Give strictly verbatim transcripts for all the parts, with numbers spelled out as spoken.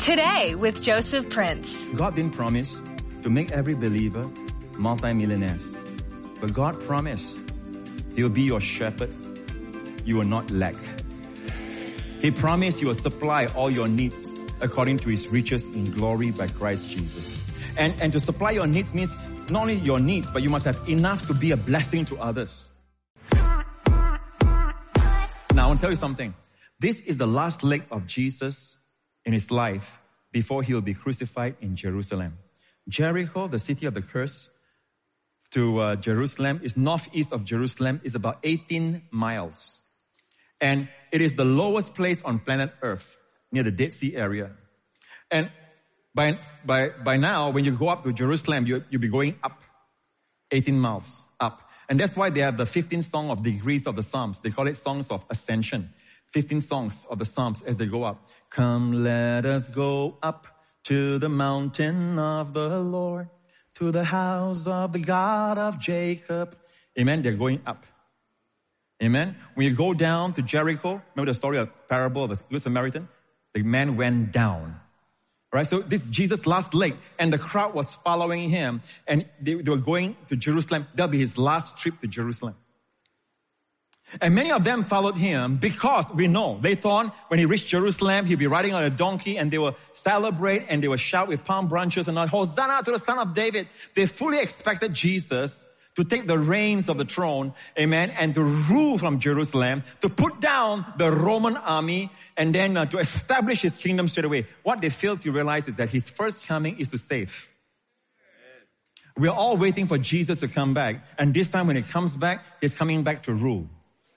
Today with Joseph Prince. God didn't promise to make every believer multi-millionaires. But God promised He will be your shepherd. You will not lack. He promised He will supply all your needs according to His riches in glory by Christ Jesus. And, and to supply your needs means not only your needs, but you must have enough to be a blessing to others. Now I want to tell you something. This is the last leg of Jesus in His life before He will be crucified in Jerusalem. Jericho, the city of the curse, to uh, Jerusalem is northeast of Jerusalem, is about eighteen miles. And it is the lowest place on planet Earth, near the Dead Sea area. And by by by now, when you go up to Jerusalem, you, you'll be going up eighteen miles up. And that's why they have the fifteen song of degrees of the Psalms. They call it songs of ascension. fifteen songs of the Psalms as they go up. Come, let us go up to the mountain of the Lord, to the house of the God of Jacob. Amen. They're going up. Amen. When you go down to Jericho, remember the story of parable of the Good Samaritan? The man went down. Right? So this is Jesus' last leg, and the crowd was following him, and they, they were going to Jerusalem. That'll be his last trip to Jerusalem. And many of them followed him because we know they thought when he reached Jerusalem, he'd be riding on a donkey and they will celebrate and they will shout with palm branches and all, Hosanna to the Son of David. They fully expected Jesus to take the reins of the throne, amen, and to rule from Jerusalem, to put down the Roman army and then uh, to establish his kingdom straight away. What they failed to realize is that his first coming is to save. We're all waiting for Jesus to come back. And this time when he comes back, he's coming back to rule.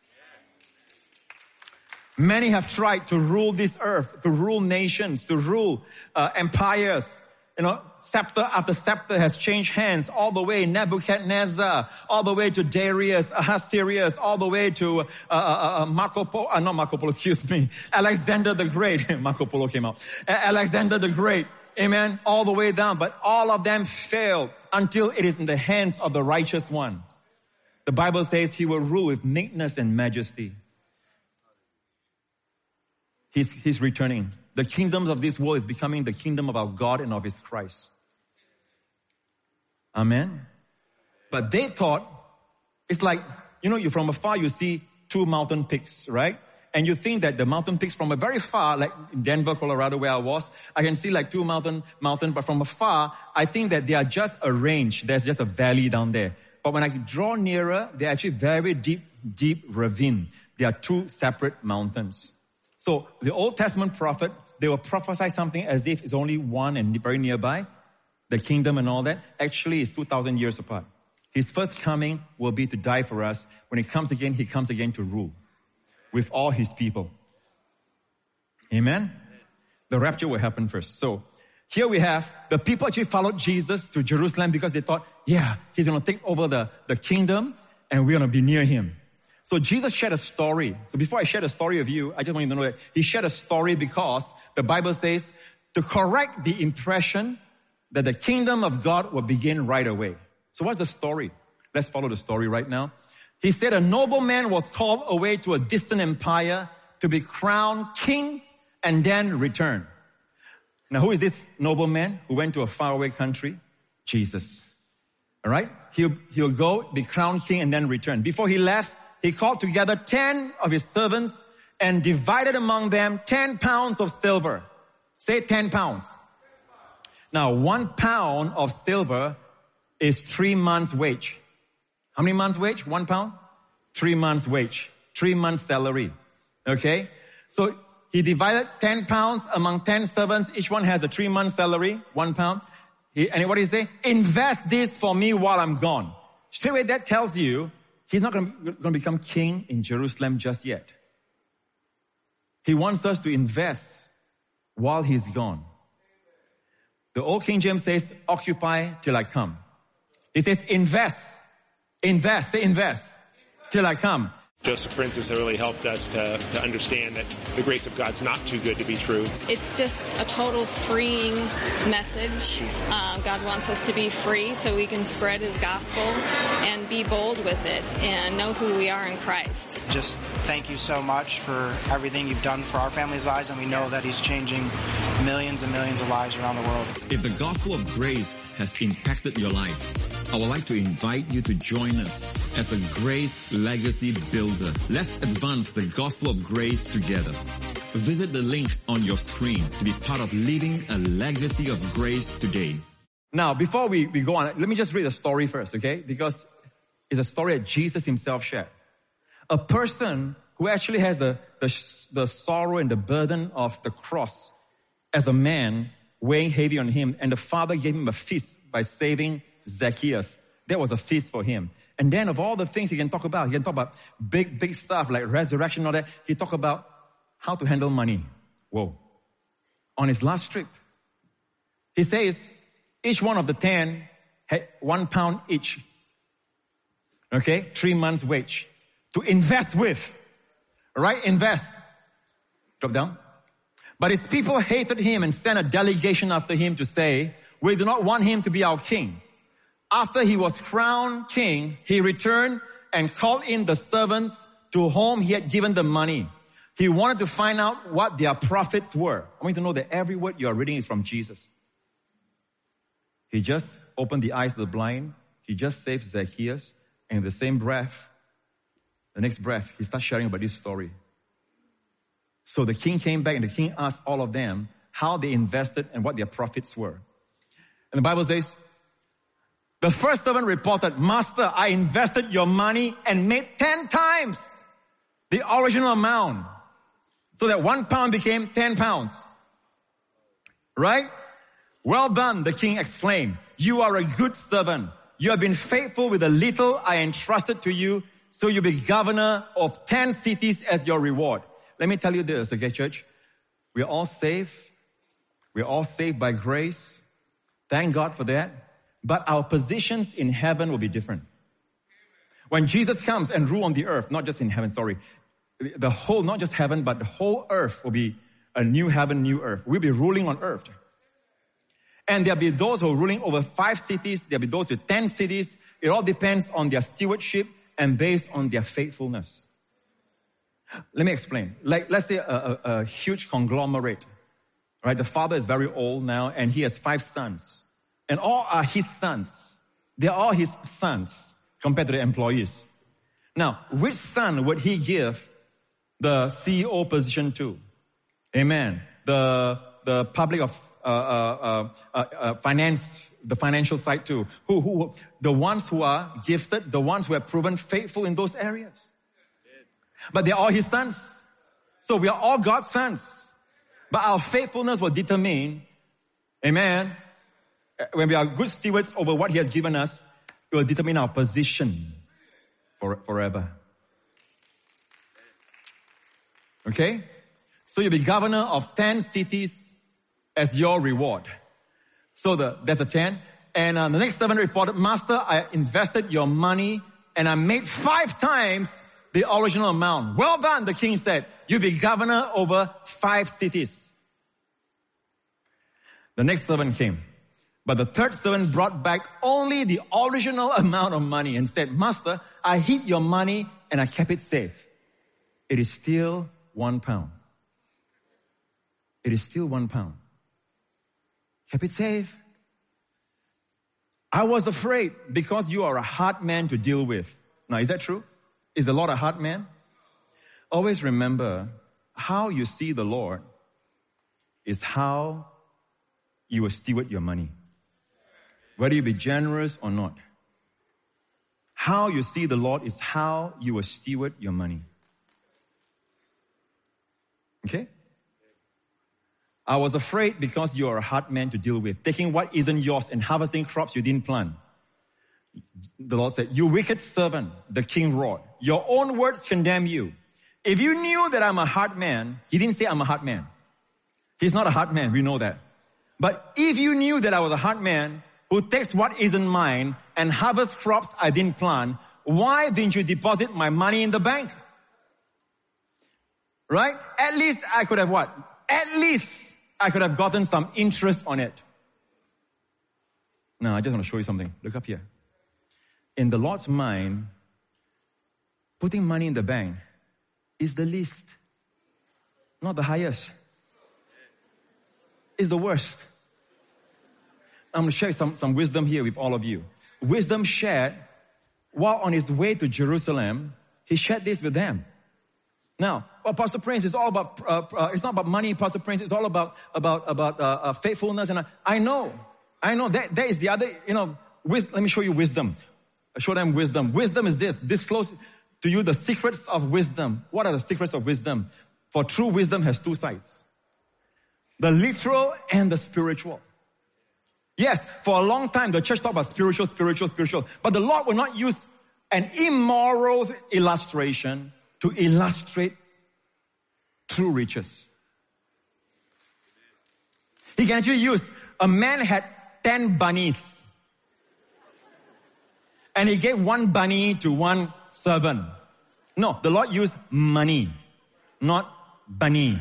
Many have tried to rule this earth, to rule nations, to rule uh, empires. You know, scepter after scepter has changed hands all the way Nebuchadnezzar, all the way to Darius, Ahasuerus, all the way to uh, uh, uh, Marco Polo, uh, not Marco Polo, excuse me, Alexander the Great. Marco Polo came out. Uh, Alexander the Great, amen, all the way down. But all of them failed until it is in the hands of the righteous one. The Bible says he will rule with meekness and majesty. He's, he's returning. The kingdoms of this world is becoming the kingdom of our God and of His Christ. Amen. But they thought, it's like, you know, you from afar, you see two mountain peaks, right? And you think that the mountain peaks from a very far, like in Denver, Colorado, where I was, I can see like two mountain, mountain, but from afar, I think that they are just a range. There's just a valley down there. But when I draw nearer, they're actually very deep, deep ravine. They are two separate mountains. So the Old Testament prophet, they will prophesy something as if it's only one and very nearby, the kingdom and all that. Actually, it's two thousand years apart. His first coming will be to die for us. When He comes again, He comes again to rule with all His people. Amen? The rapture will happen first. So here we have the people actually followed Jesus to Jerusalem because they thought, yeah, He's going to take over the, the kingdom and we're going to be near Him. So Jesus shared a story. So before I share the story of you, I just want you to know that He shared a story because the Bible says to correct the impression that the kingdom of God will begin right away. So what's the story? Let's follow the story right now. He said a nobleman was called away to a distant empire to be crowned king and then return. Now who is this nobleman who went to a faraway country? Jesus. All right? He'll, he'll go, be crowned king and then return. Before he left, he called together ten of his servants and divided among them ten pounds of silver. Say ten pounds. Now, one pound of silver is three months' wage. How many months' wage? One pound? Three months' wage. Three months' salary. Okay? So he divided ten pounds among ten servants. Each one has a three months' salary, one pound. He, and what did he say? Invest this for me while I'm gone. Straight away, that tells you He's not going to become king in Jerusalem just yet. He wants us to invest while He's gone. The old King James says, occupy till I come. He says, invest, invest, say invest till I come. Joseph Prince has really helped us to, to understand that the grace of God's not too good to be true. It's just a total freeing message. Um, God wants us to be free so we can spread his gospel and be bold with it and know who we are in Christ. Just thank you so much for everything you've done for our family's lives, and we know that he's changing millions and millions of lives around the world. If the gospel of grace has impacted your life, I would like to invite you to join us as a Grace Legacy Builder. Let's advance the gospel of grace together. Visit the link on your screen to be part of living a legacy of grace today. Now, before we, we go on, let me just read a story first, okay? Because it's a story that Jesus himself shared. A person who actually has the, the, the sorrow and the burden of the cross as a man weighing heavy on him, and the Father gave him a feast by saving Zacchaeus. That was a feast for him. And then of all the things he can talk about, he can talk about big, big stuff like resurrection and all that. He talk about how to handle money. Whoa. On his last trip, he says each one of the ten had one pound each. Okay? Three months wage to invest with. Right? Invest. Drop down. But his people hated him and sent a delegation after him to say, we do not want him to be our king. After he was crowned king, he returned and called in the servants to whom he had given the money. He wanted to find out what their profits were. I want you to know that every word you are reading is from Jesus. He just opened the eyes of the blind. He just saved Zacchaeus. And in the same breath, the next breath, he starts sharing about this story. So the king came back and the king asked all of them how they invested and what their profits were. And the Bible says, the first servant reported, Master, I invested your money and made ten times the original amount. So that one pound became ten pounds. Right? Well done, the king exclaimed. You are a good servant. You have been faithful with the little I entrusted to you, so you'll be governor of ten cities as your reward. Let me tell you this, okay, church? We're all saved. We're all saved by grace. Thank God for that. But our positions in heaven will be different. When Jesus comes and rule on the earth, not just in heaven, sorry, the whole, not just heaven, but the whole earth will be a new heaven, new earth. We'll be ruling on earth. And there'll be those who are ruling over five cities. There'll be those with ten cities. It all depends on their stewardship and based on their faithfulness. Let me explain. Like, let's say a, a, a huge conglomerate, right? The father is very old now and he has five sons. And all are his sons. They're all his sons compared to the employees. Now, which son would he give the C E O position to? Amen. The, the public of, uh, uh, uh, uh, finance, the financial side too. Who, who, the ones who are gifted, the ones who have proven faithful in those areas. But they're all his sons. So we are all God's sons. But our faithfulness will determine, amen, when we are good stewards over what he has given us, it will determine our position for, forever. Okay? So you'll be governor of ten cities as your reward. So the, there's a ten. And uh, the next servant reported, Master, I invested your money and I made five times the original amount. Well done, the king said. You'll be governor over five cities. The next servant came. But the third servant brought back only the original amount of money and said, Master, I hid your money and I kept it safe. It is still one pound. It is still one pound. Kept it safe. I was afraid because you are a hard man to deal with. Now, is that true? Is the Lord a hard man? Always remember, how you see the Lord is how you will steward your money. Whether you be generous or not. How you see the Lord is how you will steward your money. Okay? I was afraid because you are a hard man to deal with, taking what isn't yours and harvesting crops you didn't plant. The Lord said, you wicked servant, the king roared. Your own words condemn you. If you knew that I'm a hard man, he didn't say I'm a hard man. He's not a hard man, we know that. But if you knew that I was a hard man, who takes what isn't mine and harvests crops I didn't plant, why didn't you deposit my money in the bank? Right? At least I could have what? At least I could have gotten some interest on it. Now, I just want to show you something. Look up here. In the Lord's mind, putting money in the bank is the least, not the highest. It's the worst. I'm going to share some, some wisdom here with all of you. Wisdom shared while on his way to Jerusalem, he shared this with them. Now, well, Pastor Prince, it's all about, uh, uh, it's not about money, Pastor Prince, it's all about, about, about, uh, uh faithfulness. And I, I know, I know that, that is the other, you know, wis- let me show you wisdom. I show them wisdom. Wisdom is this, disclose to you the secrets of wisdom. What are the secrets of wisdom? For true wisdom has two sides. The literal and the spiritual. Yes, for a long time, the church talked about spiritual, spiritual, spiritual. But the Lord will not use an immoral illustration to illustrate true riches. He can actually use, a man had ten bunnies. And he gave one bunny to one servant. No, the Lord used money, not bunny.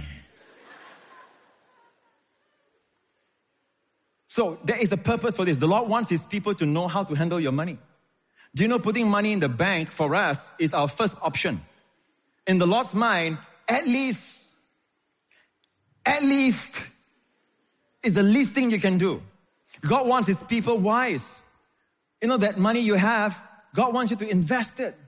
So there is a purpose for this. The Lord wants His people to know how to handle your money. Do you know putting money in the bank for us is our first option? In the Lord's mind, at least, at least is the least thing you can do. God wants His people wise. You know that money you have, God wants you to invest it.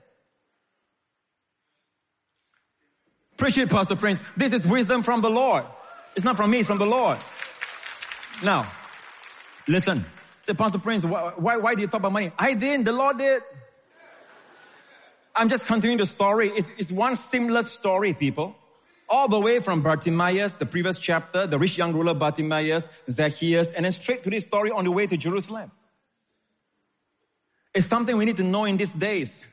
Appreciate Pastor Prince. This is wisdom from the Lord. It's not from me, it's from the Lord. Now, listen. Say, Pastor Prince, why, why, why do you talk about money? I didn't, the Lord did. I'm just continuing the story. It's, it's one similar story, people. All the way from Bartimaeus, the previous chapter, the rich young ruler Bartimaeus, Zacchaeus, and then straight to this story on the way to Jerusalem. It's something we need to know in these days.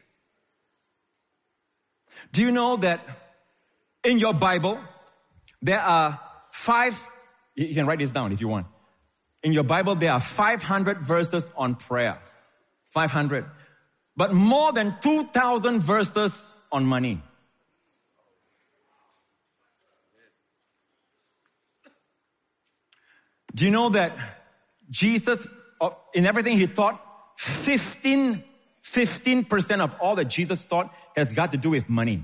Do you know that in your Bible, there are five, you can write this down if you want. In your Bible, there are five hundred verses on prayer. five hundred. But more than two thousand verses on money. Do you know that Jesus, in everything He taught, fifteen, fifteen percent of all that Jesus taught has got to do with money.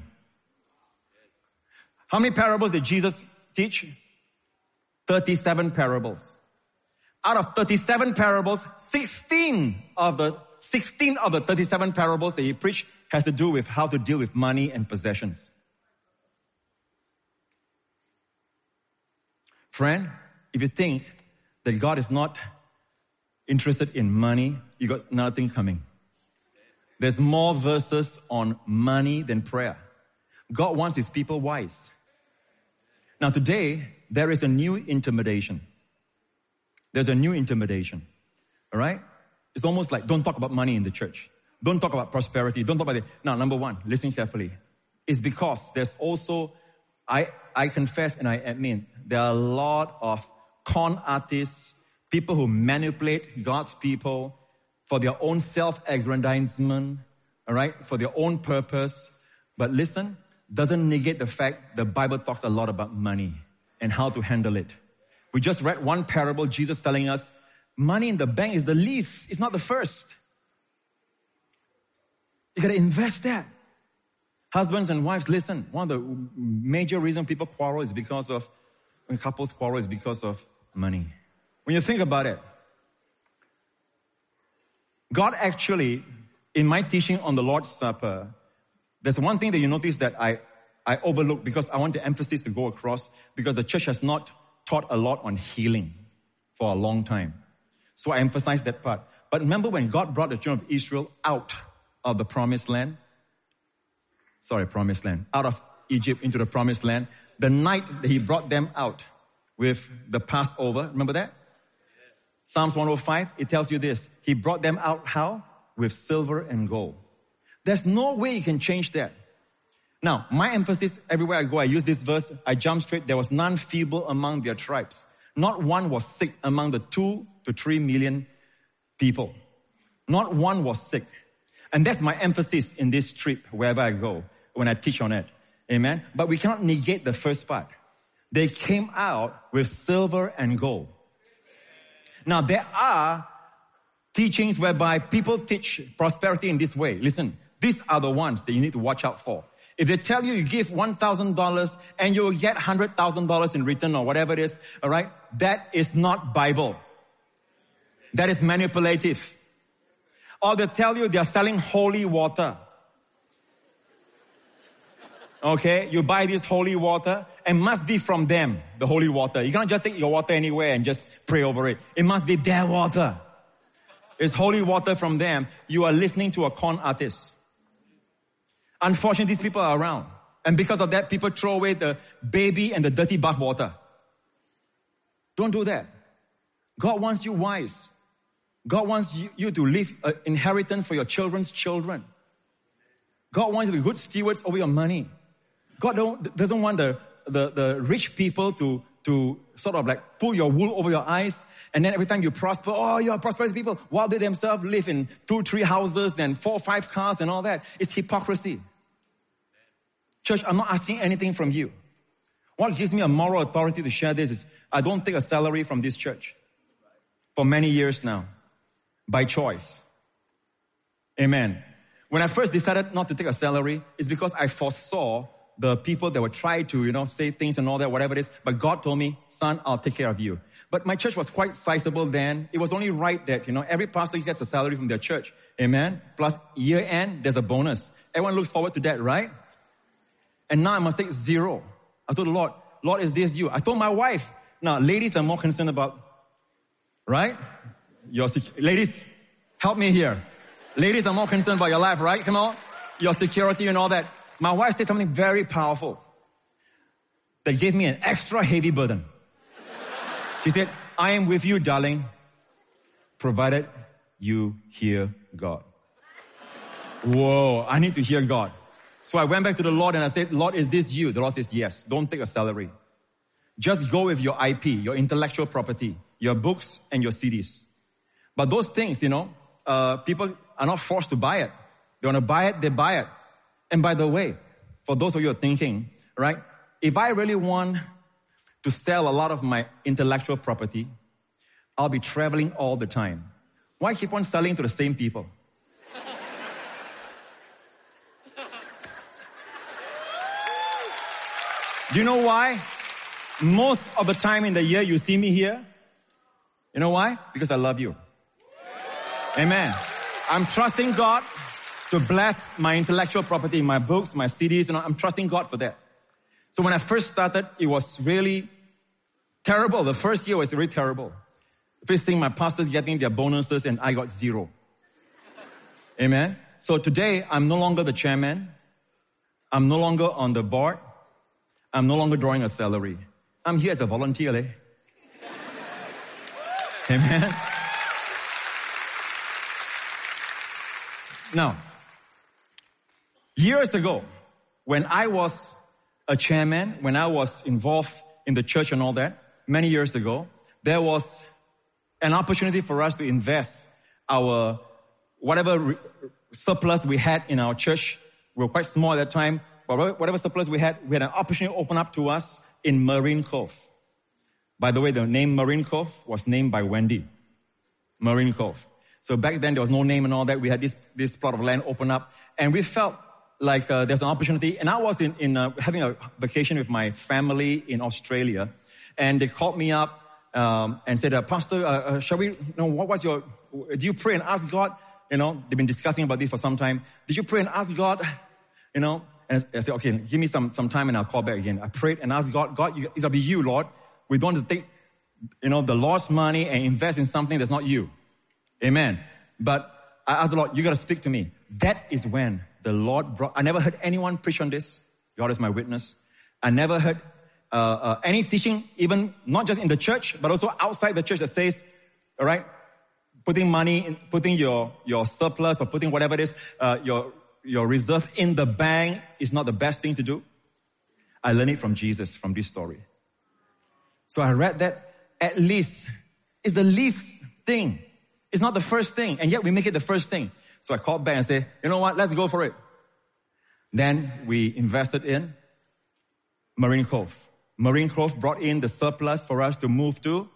How many parables did Jesus teach? thirty-seven parables. Out of thirty-seven parables, sixteen of the sixteen of the thirty-seven parables that He preached has to do with how to deal with money and possessions. Friend, if you think that God is not interested in money, you got nothing coming. There's more verses on money than prayer. God wants His people wise. Now today, there is a new intimidation. There's a new intimidation. All right? It's almost like, don't talk about money in the church. Don't talk about prosperity. Don't talk about it. Now, number one, listen carefully. It's because there's also, I, I confess and I admit, there are a lot of con artists, people who manipulate God's people for their own self-aggrandizement, all right, for their own purpose. But listen, doesn't negate the fact the Bible talks a lot about money and how to handle it. We just read one parable, Jesus telling us, money in the bank is the least, it's not the first. You gotta invest that. Husbands and wives, listen, one of the major reasons people quarrel is because of, when couples quarrel is because of money. When you think about it, God actually, in my teaching on the Lord's Supper, there's one thing that you notice that I, I overlook because I want the emphasis to go across because the church has not taught a lot on healing for a long time. So I emphasize that part. But remember when God brought the children of Israel out of the promised land? Sorry, promised land. Out of Egypt into the promised land. The night that He brought them out with the Passover. Remember that? Psalms one oh five, it tells you this. He brought them out how? With silver and gold. There's no way you can change that. Now, my emphasis, everywhere I go, I use this verse. I jump straight. There was none feeble among their tribes. Not one was sick among the two to three million people. Not one was sick. And that's my emphasis in this trip, wherever I go, when I teach on it. Amen. But we cannot negate the first part. They came out with silver and gold. Now there are teachings whereby people teach prosperity in this way. Listen, these are the ones that you need to watch out for. If they tell you you give one thousand dollars and you will get one hundred thousand dollars in return or whatever it is, alright, that is not Bible. That is manipulative. Or they tell you they are selling holy water. Okay, you buy this holy water and must be from them, the holy water. You can't just take your water anywhere and just pray over it. It must be their water. It's holy water from them. You are listening to a con artist. Unfortunately, these people are around. And because of that, people throw away the baby and the dirty bath water. Don't do that. God wants you wise. God wants you, you to leave an inheritance for your children's children. God wants you to be good stewards over your money. God don't, doesn't want the, the, the rich people to, to sort of like pull your wool over your eyes. And then every time you prosper, oh, you're prosperous people, while they themselves live in two, three houses and four, five cars and all that. It's hypocrisy. Church, I'm not asking anything from you. What gives me a moral authority to share this is I don't take a salary from this church for many years now, by choice. Amen. When I first decided not to take a salary, it's because I foresaw the people that would try to, you know, say things and all that, whatever it is. But God told me, son, I'll take care of you. But my church was quite sizable then. It was only right that, you know, every pastor gets a salary from their church. Amen. Plus year end, there's a bonus. Everyone looks forward to that, right? And now I must take zero. I told the Lord, Lord, is this you? I told my wife. Now, ladies are more concerned about, right? Your ladies, help me here. Ladies are more concerned about your life, right? Come on. Your security and all that. My wife said something very powerful that gave me an extra heavy burden. She said, I am with you, darling, provided you hear God. Whoa, I need to hear God. So I went back to the Lord and I said, Lord, is this you? The Lord says, yes. Don't take a salary. Just go with your I P, your intellectual property, your books and your C Ds. But those things, you know, uh, people are not forced to buy it. They want to buy it, they buy it. And by the way, for those of you who are thinking, right, if I really want to sell a lot of my intellectual property, I'll be traveling all the time. Why keep on selling to the same people? Do you know why? Most of the time in the year you see me here. You know why? Because I love you. Amen. I'm trusting God to bless my intellectual property, my books, my C Ds, and I'm trusting God for that. So when I first started, it was really terrible. The first year was really terrible. First thing, my pastors getting their bonuses and I got zero. Amen. So today, I'm no longer the chairman. I'm no longer on the board. I'm no longer drawing a salary. I'm here as a volunteer. Eh? Amen. Now, years ago, when I was a chairman, when I was involved in the church and all that, many years ago, there was an opportunity for us to invest our whatever re- surplus we had in our church. We were quite small at that time, but whatever surplus we had, we had an opportunity to open up to us in Marine Cove. By the way, the name Marine Cove was named by Wendy. Marine Cove. So back then there was no name and all that. We had this this plot of land open up, and we felt like uh, there's an opportunity. And I was in in uh, having a vacation with my family in Australia, and they called me up um, and said, uh, "Pastor, uh, uh, shall we? You know, what was your? Do you pray and ask God? You know, they've been discussing about this for some time. Did you pray and ask God? You know?" And I said, "Okay, give me some some time, and I'll call back again." I prayed and asked God, "God, you, it'll be you, Lord. We don't want to take, you know, the Lord's money and invest in something that's not you." Amen. But I asked the Lord, you got to speak to me. That is when the Lord brought, I never heard anyone preach on this. God is my witness. I never heard uh, uh, any teaching, even not just in the church, but also outside the church that says, all right, putting money, in, putting your, your surplus or putting whatever it is, uh, your, your reserve in the bank is not the best thing to do. I learned it from Jesus, from this story. So I read that at least, it's the least thing. It's not the first thing, and yet we make it the first thing. So I called back and said, you know what, let's go for it. Then we invested in, Marine Cove. Marine Cove brought in the surplus for us to move to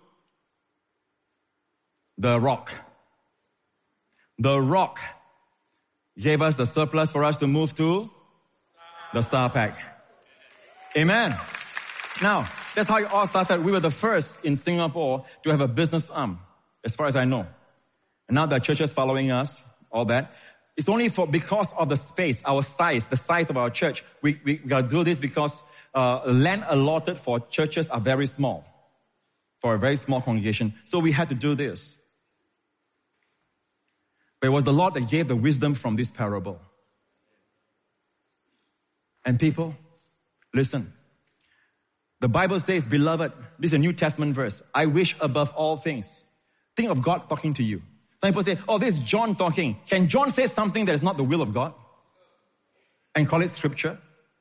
the Rock. The Rock gave us the surplus for us to move to the Star Pack. Amen. Now, that's how it all started. We were the first in Singapore to have a business arm, as far as I know. And now there are churches following us, all that. It's only for because of the space, our size, the size of our church. We, we got to do this because uh, land allotted for churches are very small, for a very small congregation. So we had to do this. But it was the Lord that gave the wisdom from this parable. And people, listen. The Bible says, beloved, this is a New Testament verse. I wish above all things. Think of God talking to you. Some people say, oh, this is John talking. Can John say something that is not the will of God? And call it scripture?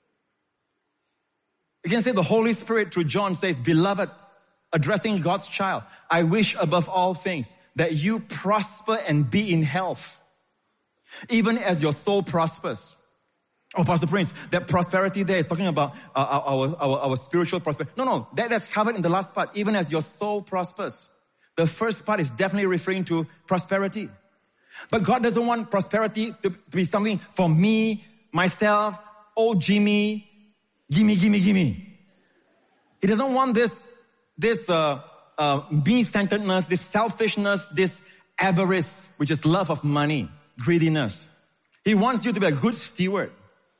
You can say the Holy Spirit through John says, beloved, addressing God's child, I wish above all things that you prosper and be in health, even as your soul prospers. Oh, Pastor Prince, that prosperity there is talking about uh, our, our, our spiritual prosperity. No, no, that, that's covered in the last part, even as your soul prospers. The first part is definitely referring to prosperity. But God doesn't want prosperity to, to be something for me, myself, old Jimmy, gimme, gimme, gimme. He doesn't want this, this, uh, uh, me-centeredness, this selfishness, this avarice, which is love of money, greediness. He wants you to be a good steward.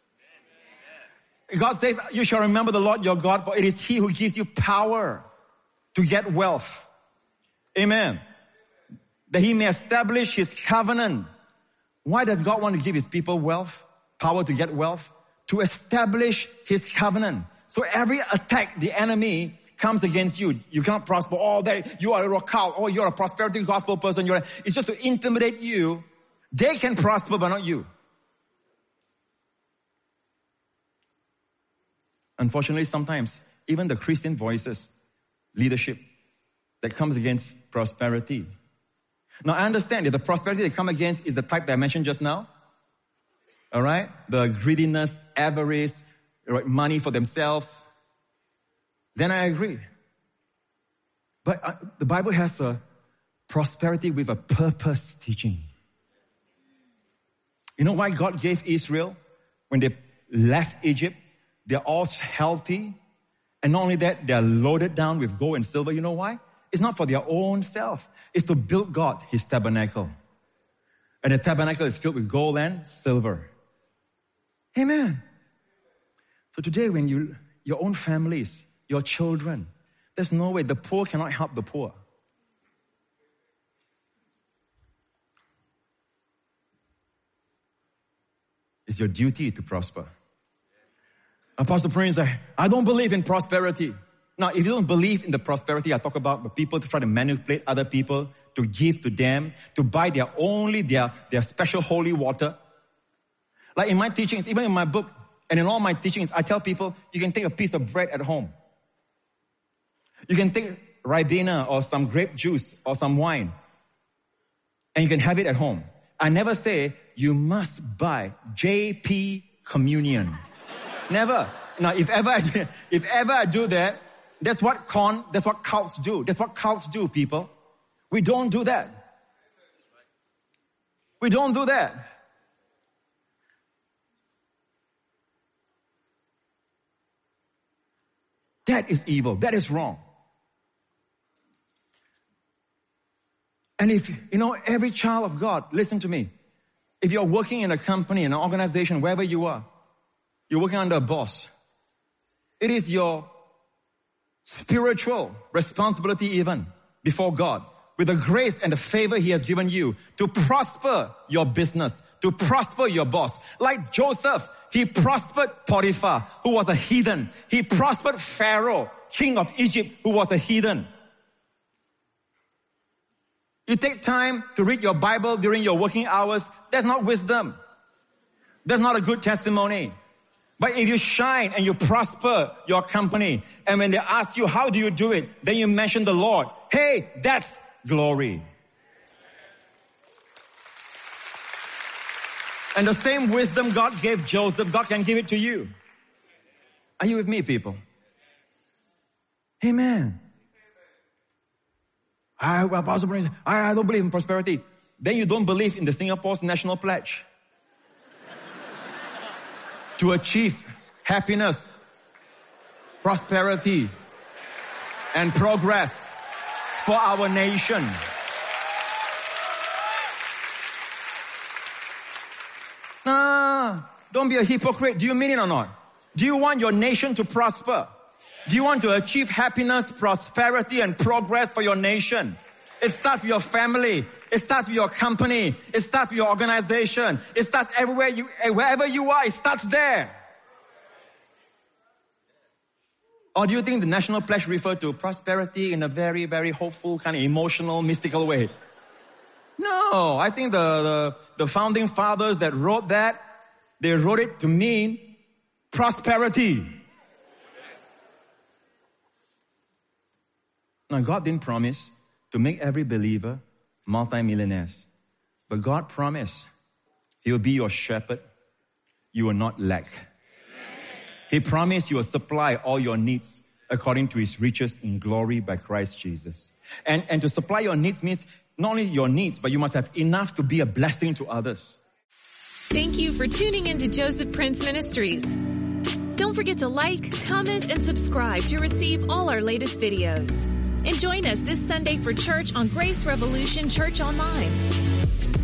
God says, you shall remember the Lord your God, for it is He who gives you power to get wealth. Amen. That He may establish His covenant. Why does God want to give His people wealth? Power to get wealth? To establish His covenant. So every attack, the enemy comes against you. You can't prosper. Oh, that you are a cult. Oh, you're a prosperity gospel person. You're a, it's just to intimidate you. They can prosper, but not you. Unfortunately, sometimes, even the Christian voices, leadership, that comes against prosperity. Now, I understand that the prosperity they come against is the type that I mentioned just now. All right? The greediness, avarice, right, money for themselves. Then I agree. But uh, the Bible has a prosperity with a purpose teaching. You know why God gave Israel, when they left Egypt, they're all healthy. And not only that, they're loaded down with gold and silver. You know why? It's not for their own self. It's to build God, His tabernacle. And the tabernacle is filled with gold and silver. Amen. So today when you, your own families, your children, there's no way. The poor cannot help the poor. It's your duty to prosper. Apostle Prince, I, I don't believe in prosperity. Now, if you don't believe in the prosperity, I talk about the people to try to manipulate other people, to give to them, to buy their only their, their special holy water. Like in my teachings, even in my book, and in all my teachings, I tell people, you can take a piece of bread at home. You can take Ribena or some grape juice or some wine, and you can have it at home. I never say, you must buy J P Communion. Never. Now, if ever I do, if ever I do that, that's what con, that's what cults do. That's what cults do, people. We don't do that. We don't do that. That is evil. That is wrong. And if, you know, every child of God, listen to me. If you're working in a company, in an organization, wherever you are, you're working under a boss, it is your spiritual responsibility even before God, with the grace and the favor He has given you, to prosper your business, to prosper your boss. Like Joseph, he prospered Potiphar, who was a heathen. He prospered Pharaoh, king of Egypt, who was a heathen. You take time to read your Bible during your working hours, that's not wisdom. That's not a good testimony. But if you shine and you prosper your company, and when they ask you, how do you do it? Then you mention the Lord. Hey, that's glory. And the same wisdom God gave Joseph, God can give it to you. Are you with me, people? Amen. I, well, Pastor Prince, I, I don't believe in prosperity. Then you don't believe in the Singapore's national pledge. To achieve happiness, prosperity, and progress for our nation. Nah, don't be a hypocrite. Do you mean it or not? Do you want your nation to prosper? Do you want to achieve happiness, prosperity, and progress for your nation? It starts with your family. It starts with your company. It starts with your organization. It starts everywhere you, wherever you are, it starts there. Or do you think the national pledge refers to prosperity in a very, very hopeful, kind of emotional, mystical way? No, I think the, the, the founding fathers that wrote that, they wrote it to mean prosperity. Now, God didn't promise to make every believer multi-millionaires. But God promised He will be your shepherd. You will not lack. He promised He will supply all your needs according to His riches in glory by Christ Jesus. And, and to supply your needs means not only your needs, but you must have enough to be a blessing to others. Thank you for tuning in to Joseph Prince Ministries. Don't forget to like, comment, and subscribe to receive all our latest videos. And join us this Sunday for church on Grace Revolution Church Online.